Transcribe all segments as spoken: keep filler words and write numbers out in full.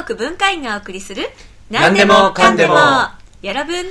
国文化院がお送りする何でもかんでも 여러분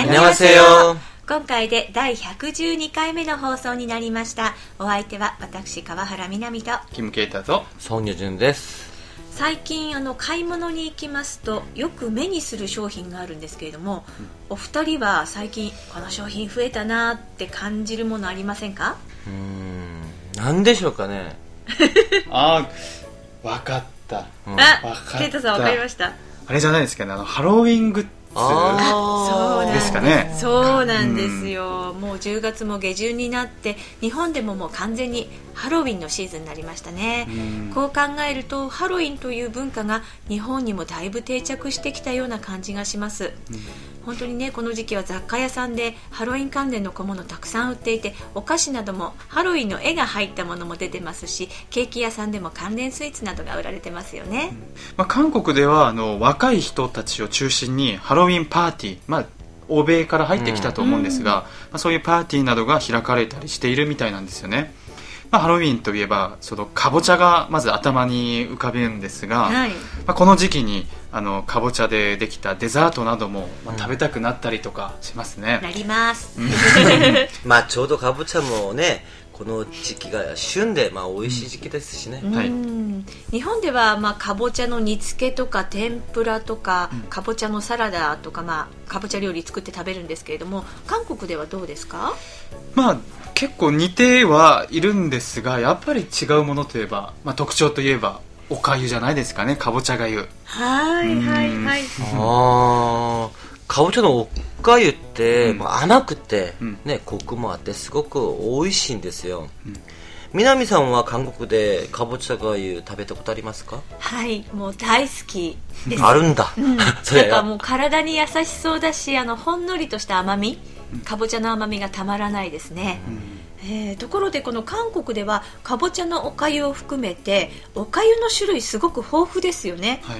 안녕하세요。 今回でだいひゃくじゅうにかいめの放送になりました。お相手は私川原みなみとキムケイタとソンニョジュンです。 最近あの買い物に行きますとよく目にする商品があるんですけれども、うん、お二人は最近この商品増えたなって感じるものありませんか？ うーん、なんでしょうかね。 あー、わかった、 うん、あ、ケイタさんわかりました。 あれじゃないですかね、あのハロウィングッズですかね。 そうなんですよ、うん、もうじゅうがつも下旬になって日本でももう完全にハロウィンのシーズンになりましたね、うん、こう考えるとハロウィンという文化が日本にもだいぶ定着してきたような感じがします、うん、本当にねこの時期は雑貨屋さんでハロウィン関連の小物たくさん売っていて、お菓子などもハロウィンの絵が入ったものも出てますし、ケーキ屋さんでも関連スイーツなどが売られてますよね、うんまあ、韓国ではあの若い人たちを中心にハロウィンパーティー、まあ欧米から入ってきたと思うんですが、うんまあ、そういうパーティーなどが開かれたりしているみたいなんですよね。まあ、ハロウィンといえばそのかぼちゃがまず頭に浮かべるんですが、はいまあ、この時期にあのかぼちゃでできたデザートなども、まあ、食べたくなったりとかしますね、 うん、なりますまあちょうどかぼちゃもねこの時期が旬で、まあ、美味しい時期ですしね、 うんはい、日本では、まあ、かぼちゃの煮付けとか天ぷらとか、うん、かぼちゃのサラダとか、まあ、かぼちゃ料理作って食べるんですけれども、韓国ではどうですか？ まあ結構似てはいるんですが、やっぱり違うものといえば、まあ、特徴といえばおかゆじゃないですかね。かぼちゃがゆ。 はいはいはい。 あー、かぼちゃのおかゆって、うんまあ、甘くて、うんね、コクもあってすごく美味しいんですよ、うん、南さんは韓国でかぼちゃがゆ食べたことありますか？ はい、もう大好きです。 あるんだ、うん、 それなんかもう体に優しそうだし、あのほんのりとした甘み、かぼちゃの甘みがたまらないですね、うんえー、ところでこの韓国ではかぼちゃのおかゆを含めておかゆの種類すごく豊富ですよね、はい、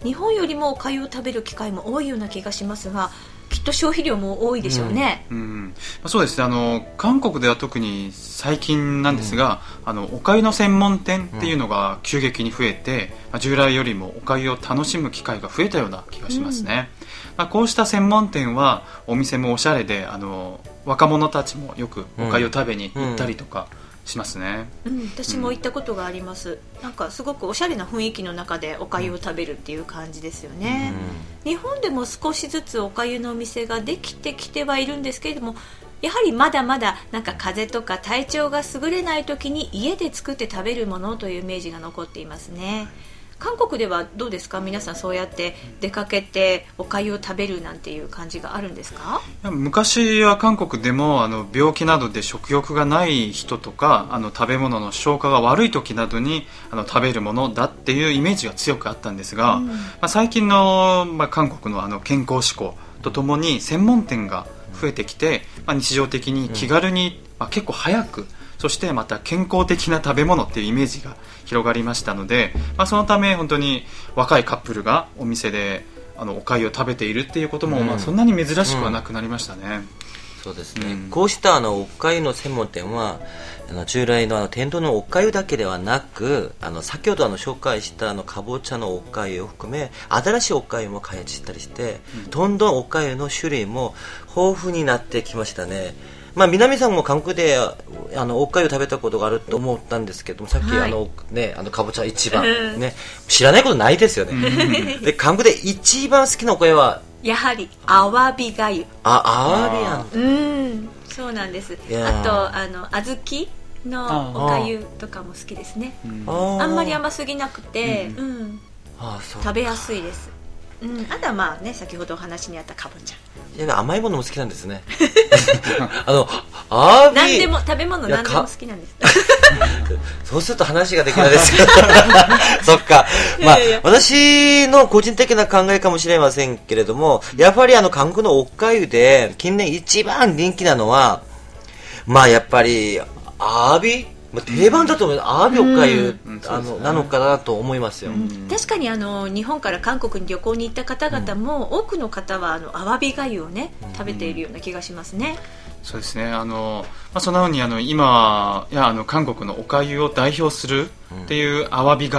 日本よりもおかゆを食べる機会も多いような気がしますが、きっと消費量も多いでしょうね、うんうんそうですね、あの韓国では特に最近なんですが、うん、あのおかゆの専門店っていうのが急激に増えて、うん、従来よりもおかゆを楽しむ機会が増えたような気がしますね、うんまあ、こうした専門店はお店もおしゃれで、あの若者たちもよくおかゆを食べに行ったりとかしますね、 うんうん、私も行ったことがあります、うん、なんかすごくおしゃれな雰囲気の中でおかゆを食べるっていう感じですよね、うん、日本でも少しずつおかゆのお店ができてきてはいるんですけれども、やはりまだまだなんか風邪とか体調が優れない時に家で作って食べるものというイメージが残っていますね。韓国ではどうですか？皆さんそうやって出かけておかゆを食べるなんていう感じがあるんですか？ 昔は韓国でもあの病気などで食欲がない人とか、あの食べ物の消化が悪い時などにあの食べるものだっていうイメージが強くあったんですが、うんまあ、最近の、まあ、韓国の、あの健康志向とともに専門店が増えてきて、まあ、日常的に気軽に、まあ、結構早くそしてまた健康的な食べ物っていうイメージが広がりましたので、まあ、そのため本当に若いカップルがお店であのおかゆを食べているっていうことも、うんまあ、そんなに珍しくはなくなりましたね、うん、 そうですね、うん、こうしたあのおかゆの専門店はあの従来のあの店頭のおかゆだけではなく、あの先ほどあの紹介したあのかぼちゃのおかゆを含め新しいおかゆも開発したりして、うん、どんどんおかゆの種類も豊富になってきましたね。まあ、南さんも韓国であのおかゆ食べたことがあると思ったんですけども、さっき、はい、あのね、あのかぼちゃ一番、ね、知らないことないですよねで韓国で一番好きなおかゆはやはりアワビがゆ。 あ、アワビやん。 うん、そうなんです。あとあの小豆のおかゆとかも好きですね。あ, あんまり甘すぎなくて、うんうん、あ食べやすいです、うん、あとはまあね、先ほどお話にあったかぼちゃ、 いや甘いものも好きなんですねあのアワビ何でも食べ物何でも好きなんですそうすると話ができないですけどそっか、まあ、いやいや私の個人的な考えかもしれませんけれども、やっぱりあの韓国のおかゆで近年一番人気なのは、まあやっぱりアワビ、まあ、定番だと思う、うん、アワビおかゆ、うん、あの、ね、なのかなと思いますよ、うん、 確かにあの日本から韓国に旅行に行った方々も、うん、多くの方はあのアワビがゆをね食べているような気がしますね、 うん、そうですね、あの、まあ、そのようにあの今やあの韓国のおかゆを代表するっていうアワビがゆ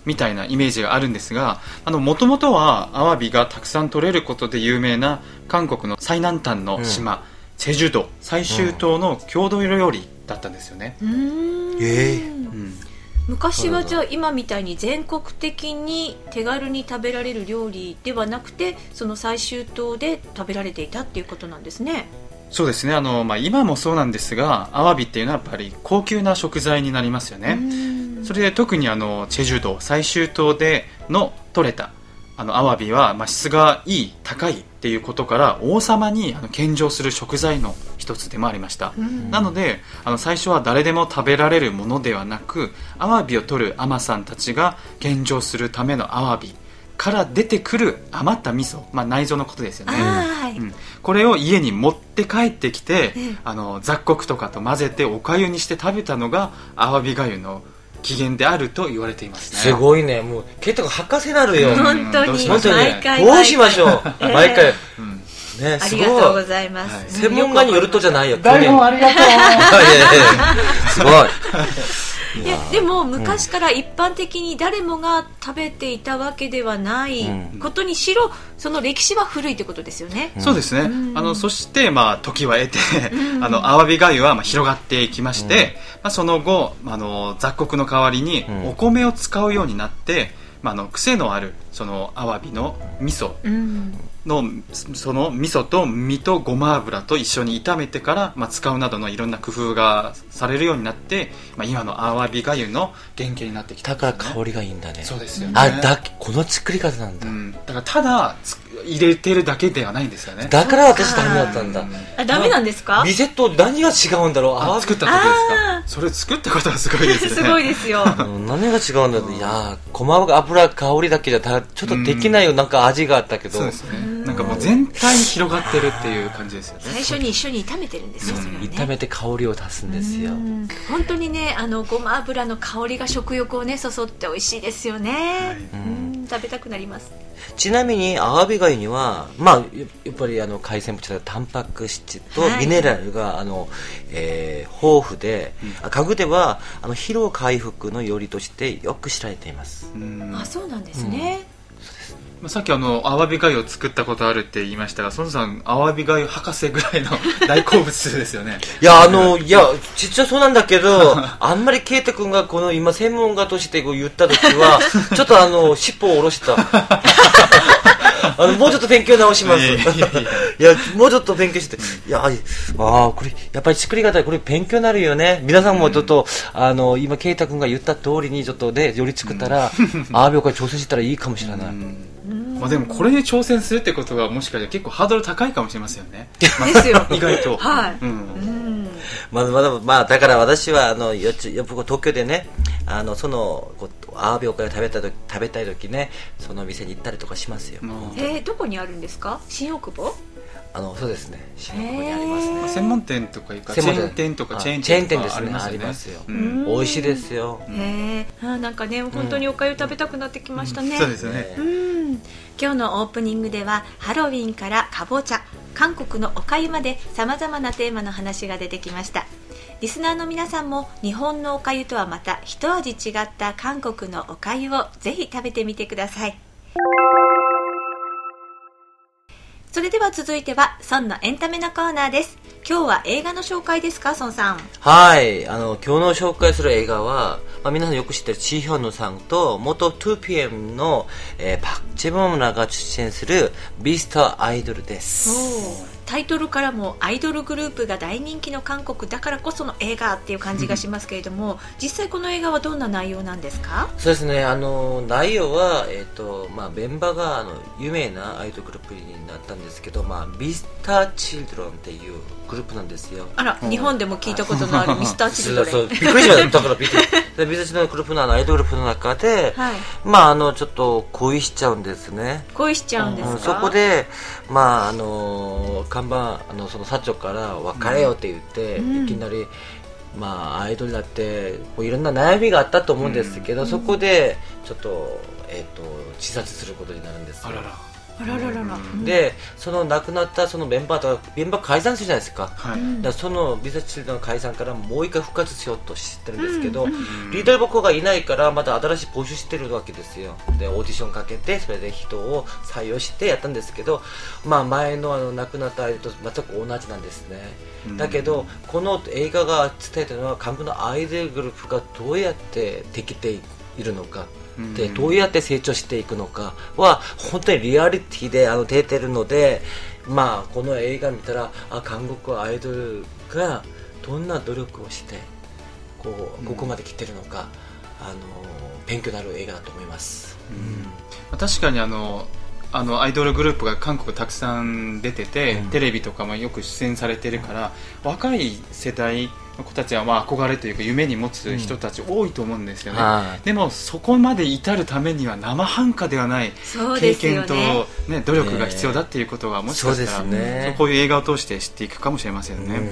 みたいなイメージがあるんですが、もともとはアワビがたくさん取れることで有名な韓国の最南端の島、うん、チェジュ島最終島の郷土料理だったんですよね。 うーん、 えーうん昔はじゃあ今みたいに全国的に手軽に食べられる料理ではなくて、その最終島で食べられていたっていうことなんですね。 そうですね、あの、まあ、今もそうなんですが、アワビっていうのはやっぱり高級な食材になりますよね。それで特にあのチェジュ島最終島での取れたあのアワビは、まあ、質がいい高いっていうことから王様にあの献上する食材の一つでもありました。なのであの最初は誰でも食べられるものではなく、アワビを取る海女さんたちが献上するためのアワビから出てくる余った味噌、まあ、内臓のことですよね、はいうん、これを家に持って帰ってきて、うん、あの雑穀とかと混ぜておかゆにして食べたのがアワビがゆの起源であると言われていますね。 すごいね、もうケイトが博士なるよ。 本当に本当に毎回どうしましょう、えー、毎回、うんね、ありがとうございます、はい、 専門家によるとじゃないよ。 台本ありがとうすごいいやでも昔から一般的に誰もが食べていたわけではないことにしろ、その歴史は古いってことですよね。 そうですね、うん、あのそして、まあ、時は得て、うん、あのアワビがゆはまあ広がっていきまして、うんまあ、その後あの雑穀の代わりにお米を使うようになって、まあ、あの癖のあるそのアワビの味噌の、うん、その味噌と身とごま油と一緒に炒めてから、まあ、使うなどのいろんな工夫がされるようになって、まあ、今のアワビがゆの原型になってきた、 ね、だから香りがいいんだね。 そうですよね。 あだこの作り方なんだ、 うん、だからただ入れてるだけではないんですよね。 だから私ダメだったんだ。 あ、ダメなんですか？ 店と何が違うんだろう。 あ、作った時ですか？それ作ったことはすごいですね。 すごいですよ。 うん、何が違うんだろう。いやごま油香りだけじゃたちょっとできないよ、なんか味があったけど。 そうですね。なんかもう全体に広がってるっていう感じですよね。 最初に一緒に炒めてるんですよ、それはね。 炒めて香りを足すんですよ。 本当にね、あのごま油の香りが食欲をねそそって美味しいですよね、はいうん、食べたくなります。 ちなみにアワビがゆには、まあ、やっぱりあの海鮮物質タンパク質とミネラルが、はいあのえー、豊富で、うん、韓国ではあの疲労回復の料理としてよく知られています。 うんあ、そうなんですね、 うん、さっきあのアワビがゆを作ったことあるって言いましたが、ソンさんアワビがゆ博士ぐらいの大好物ですよね。 いやあのいや実はそうなんだけどあんまりケイト君がこの今専門家としてこう言った時はちょっとあの尻尾を下ろしたあのもうちょっと勉強直します。いやいやいやいやもうちょっと勉強していやああこれやっぱり作り方これ勉強になるよね。皆さんもちょっと、うん、あの今ケイト君が言った通りにちょっとで料理作ったら、うん、アワビを挑戦したらいいかもしれない。うんまあ、でもこれに挑戦するってことはもしかしたら結構ハードル高いかもしれませんよね。 ですよ意外と。 はい。 うん。 まだまだまあだから私はあのよちよ東京でねあのそのこうアワビを食べた時食べたい時ねその店に行ったりとかしますよ。 えー、どこにあるんですか？新大久保？ あのそうですね。新大久保にありますね。 専門店とかいうかチェーン店とかチェーン店とかありますよね。ありますよ。美味しいですよ。 へえ。あなんかね本当にお粥食べたくなってきましたね。 そうですよね。 うん。今日のオープニングではハロウィンからかぼちゃ、韓国のお粥までさまざまなテーマの話が出てきました。リスナーの皆さんも日本のお粥とはまた一味違った韓国のお粥をぜひ食べてみてください。それでは続いてはソンのエンタメのコーナーです。今日は映画の紹介ですか、ソンさん。 はい、あの今日の紹介する映画は、まあ、皆さんよく知ってるチ・ヒョンヌさんと元 ツーピーエム の、えー、パク・チェボムらが出演するビーストアイドルです。 タイトルからもアイドルグループが大人気の韓国だからこその映画っていう感じがしますけれども、実際この映画はどんな内容なんですか？ そうですね、あの内容は、えーとまあ、メンバーがあの有名なアイドルグループになったんですけど、まあ、ミスターチルドロンっていうグループなんですよ。 あら、日本でも聞いたことのあるミスターチルドレン。 そうそうびっくりしました。だからびっくりでミスターチルドレンのグループのあのアイドルグループの中で、はい、まああのちょっと恋しちゃうんですね。 恋しちゃうんですか？ うん、そこでまああの看板あのその社長から別れようって言って、うん、いきなり、まあ、アイドルだってもういろんな悩みがあったと思うんですけど、うん、そこでちょっと、えーと、自殺することになるんですよ。 あららあらららら、うん、 でその亡くなったそのメンバーとかメンバー解散するじゃないですか、 はい、 だからそのビザチルドの解散からもう一回復活しようとしてるんですけど、 うんうん、リーダーボコがいないからまた新しい募集してるわけですよ。でオーディションかけてそれで人を採用してやったんですけど、まあ、前 の, あの亡くなったアイドルと全く同じなんですね、うん、だけどこの映画が伝えてるのは韓国のアイドルグループがどうやってできているのかでどうやって成長していくのかは本当にリアリティであの出てるので、まあ、この映画見たらあ韓国アイドルがどんな努力をしてこうここまで来てるのか、うん、あの勉強になる映画だと思います、 うん、確かにあのあのアイドルグループが韓国たくさん出てて、うん、テレビとかもよく出演されてるから、若い世代の子たちはまあ憧れというか夢に持つ人たち多いと思うんですよね、うん、でもそこまで至るためには生半可ではない経験と、ねね、努力が必要だっていうことがもしかしたら、ね、こういう映画を通して知っていくかもしれませんね、うん、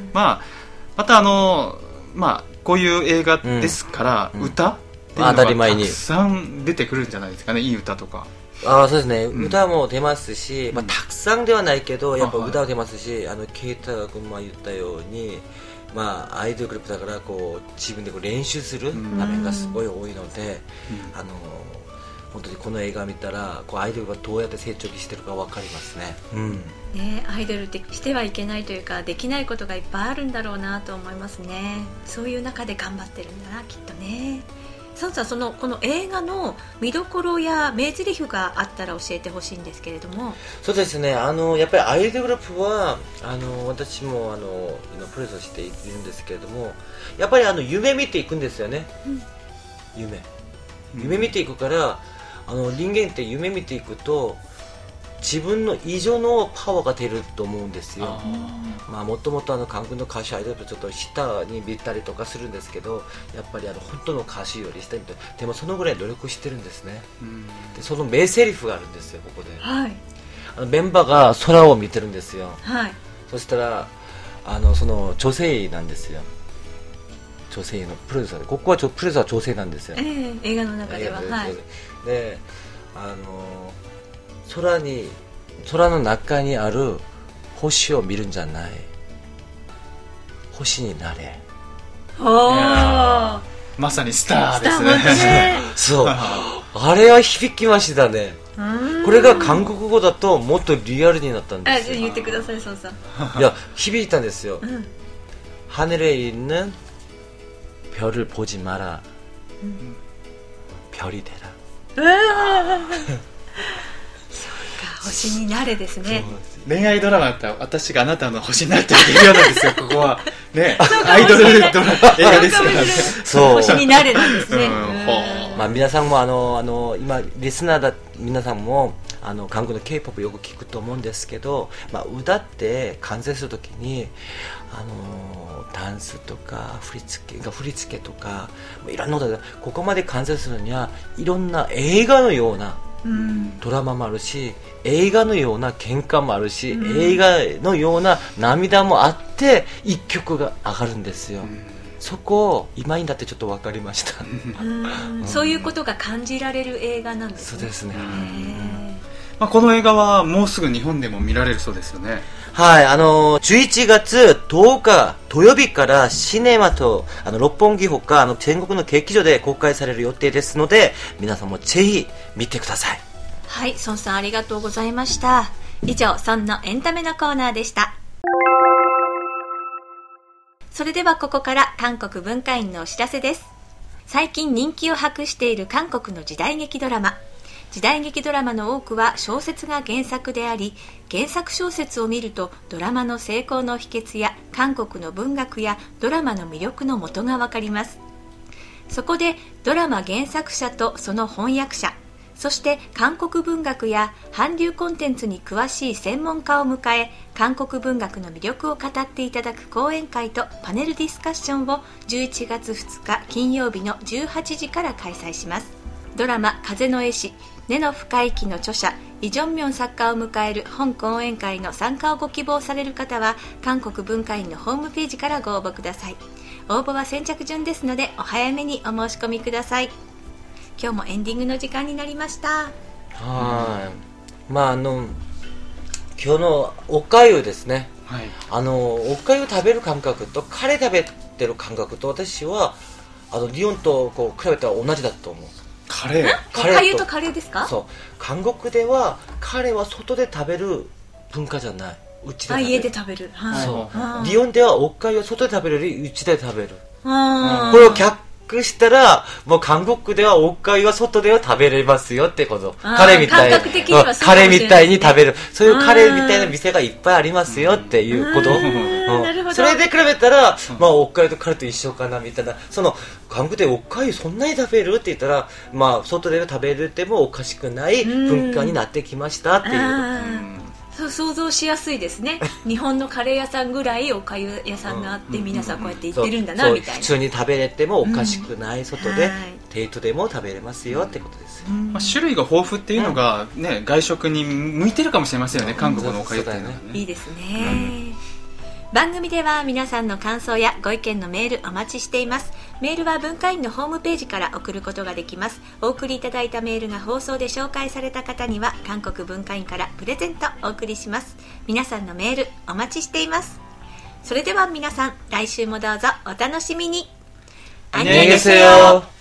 まあ、またあの、まあ、こういう映画ですから、うん、歌っていうのがたくさん出てくるんじゃないですかね、いい歌とか。 あそうですね、うん、歌も出ますし、まあ、たくさんではないけどやっぱ歌も出ますし、あのケイタ君も言ったように、まあ、アイドルグループだからこう自分でこう練習する場面がすごい多いので、うん、あの本当にこの映画を見たらこうアイドルがどうやって成長してるか分かりますね、うんね、アイドルってしてはいけないというかできないことがいっぱいあるんだろうなと思いますね。そういう中で頑張ってるんだなきっとね。サンさん、そのこの映画の見どころや名台詞があったら教えてほしいんですけれども。 そうですね、あのやっぱりアイドルグループはあの私もあの今プレゼンしているんですけれども、やっぱりあの夢見ていくんですよね、うん、夢夢見ていくから、あの人間って夢見ていくと自分の以上のパワーが出ると思うんですよ。まあもともとあの韓国の歌手アイドルとちょっと下に見たりとかするんですけど、やっぱりあの本当の歌手より下に見て、でもそのぐらい努力してるんですね。でその名台詞があるんですよここで、はい、あのメンバーが空を見てるんですよ、はい、そしたらあのその女性なんですよ。女性のプロデューサーで、ここはプロデューサーは女性なんですよ、 えー、映画の中では。で、はい、 であの空に空の中にある星を見るんじゃない、星になれ。 おまさにスターですね。 そうあれは響きましたね。これが韓国語だともっとリアルになったんですよ。 あ、言ってください、そうさん。いや響いたんですよ、うん、하늘에 있는 별을 보지 마라、うん、별이 되라。 星になれですね。 恋愛ドラマだったら私があなたの星になっているようなんですよ。ここはね、アイドルドラマ映画ですからね。 そう星になれなんですね。うん、 まあ皆さんもあのあの今リスナーだ皆さんもあの韓国の K-ポップ よく聞くと思うんですけど、まあ歌って完成するときにあのダンスとか振り付けが振り付けとかいろんなことでここまで完成するにはいろんな映画のようなうん、ドラマもあるし、映画のような喧嘩もあるし、うん、映画のような涙もあって一曲が上がるんですよ、うん、そこを今になってちょっと分かりました、 うんうん、そういうことが感じられる映画なんですね。 そうですね、 まあ、この映画はもうすぐ日本でも見られるそうですよね。 はい、あのー、じゅういちがつとおか土曜日からシネマとあの六本木ほかあの全国の劇場で公開される予定ですので、皆さんもぜひ見てください。 はい、孫さんありがとうございました。以上、孫のエンタメのコーナーでした。それではここから韓国文化院のお知らせです。最近人気を博している韓国の時代劇ドラマ。時代劇ドラマの多くは小説が原作であり、原作小説を見るとドラマの成功の秘訣や韓国の文学やドラマの魅力の元がわかります。そこでドラマ原作者とその翻訳者、そして韓国文学や韓流コンテンツに詳しい専門家を迎え、韓国文学の魅力を語っていただく講演会とパネルディスカッションをじゅういちがつふつか金曜日のじゅうはちじから開催します。ドラマ風の絵師根の深い木の著者イ・ジョンミョン作家を迎える本講演会の参加をご希望される方は韓国文化院のホームページからご応募ください。応募は先着順ですのでお早めにお申し込みください。今日もエンディングの時間になりました。 はまああの今日のおかゆですね、 はい、 あのおかゆ食べる感覚とカレー食べてる感覚と私はあの日本とこう比べたら同じだと思う。 カレーカレーおかゆとカレーですか？ そう、韓国ではカレーは外で食べる文化じゃない、うちで食べる。あ、 家で食べる、はい、 そう日本ではおかゆは外で食べるよりうちで食べる。 あこれを逆したらもう韓国ではおかゆは外では食べれますよってこと。カレーみたい感覚的にはそうかもしれカないですね。 レーみたいに食べる、そういうカレーみたいな店がいっぱいありますよっていうこと。 なるほど。 それで比べたら、まあ、おかゆとカレーと一緒かなみたいな。その韓国でおかゆそんなに食べるって言ったら、まあ、外で食べるってもおかしくない文化になってきましたっていう。 そう想像しやすいですね。日本のカレー屋さんぐらいおかゆ屋さんがあって、うん、皆さんこうやって行ってるんだなみたいな。 普通に食べれてもおかしくない、うん、外でデートでも食べれますよってことですよ、 うんまあ、種類が豊富っていうのが、ね、外食に向いてるかもしれませんよね、うん、韓国のおかゆっていうのはね。 いいですね、うん番組では皆さんの感想やご意見のメールお待ちしています。メールは文化院のホームページから送ることができます。お送りいただいたメールが放送で紹介された方には韓国文化院からプレゼントお送りします。皆さんのメールお待ちしています。それでは皆さん来週もどうぞお楽しみに。 안녕히 계세요。